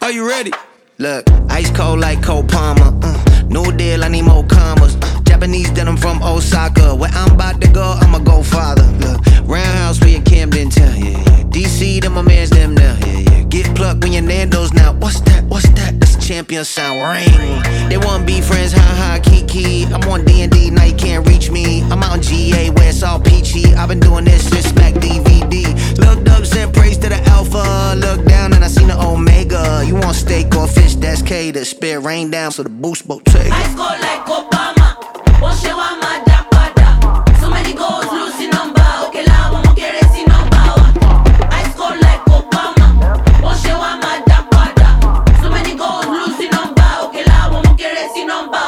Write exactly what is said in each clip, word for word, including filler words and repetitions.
Are you ready? Look, ice cold like Cole Palmer. Uh, new deal, I need more commas. Uh, Japanese denim from Osaka. Where I'm about to go, I'ma go farther. Look, roundhouse for your Camden Town. Yeah, yeah. D C, them my mans, them now. Yeah, yeah. Get plucked when your Nando's now. What's that? What's that? That's a champion sound. Ring. They wanna be friends, ha ha, kiki. I'm on D and D, now you can't reach me. I'm out in G A where it's all peachy. I've been doing this since Smack D V D. Looked up, said praise to the alpha. Looked down and I seen the omega. You want steak or fish? That's K. The spit rain down so the boost boat take. I score like Obama. Won't you want my dapada? So many goals, losing number. Okay, la, won't get it, see number. I score like Obama. Won't you want my dapada? So many goals, losing number. Okay, la, won't get it, see number.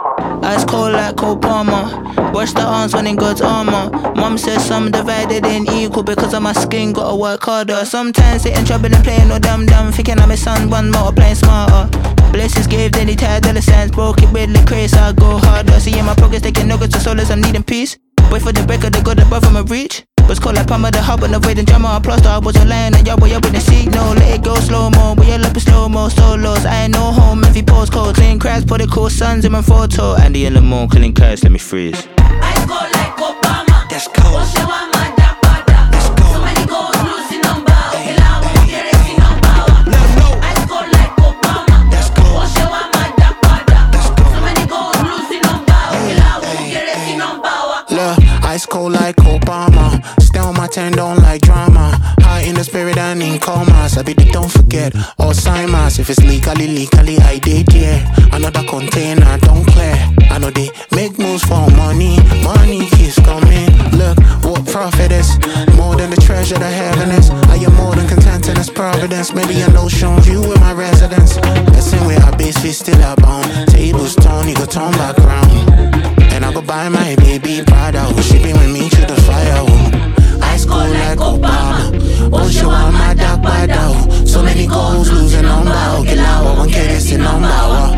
Ice cold like Obama. Watch the arms when in God's armor. Mom says some divided ain't equal because of my skin, gotta work harder. Sometimes they in trouble and playing no dumb dumb. Thinking I'm his son, one more playing smarter. Blessings gave, then he tired dollar signs. Broke it with the craze, so I go harder. See in my progress, taking nuggets to souls, I'm needing peace. Wait for the break of the God above from a reach. Was cold like Palmer, the hub, and avoiding drama. I plaster, I wasn't lying, and y'all boy up with the signal. Let it go slow-mo, but you're up in slow-mo, solos. I ain't no home, every postcode. Clean cracks, put the cool suns in my photo. Andy in the moon, clean cracks, let me freeze. I score like Obama. That's cold. Won't you want my dapada? That's cold. So many goals, losing number. Okay, la, won't get it, see number. No, no. I score like Obama. That's cold. Won't you want my dapada? That's cold. So many goals, losing number. Okay, la, won't get it, see number. Look, ice cold like Obama. Stay on my ten, don't like drama. High in the spirit and in coma. Sabi they don't forget Alzheimer's. If it's legally, legally I did, yeah. Another container, don't clear. I know they make moves for money. Money keeps coming. Look, what profit is more than the treasure, the heaviness. I am more than content in this providence. Maybe a notion view with my residence. Listen where our base feet still abound. Tables turn, you go turn back round. And I go buy my baby Prada. She been with me to the fire. Ice cold like Obama. Won't you want my dark bada? So many goals, losing number. Okay, la, one kid is in number.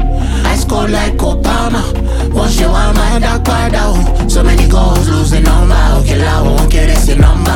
Ice cold like Obama. Won't you want my dark bada? So many goals, losing number. Okay, la, one kid is in number.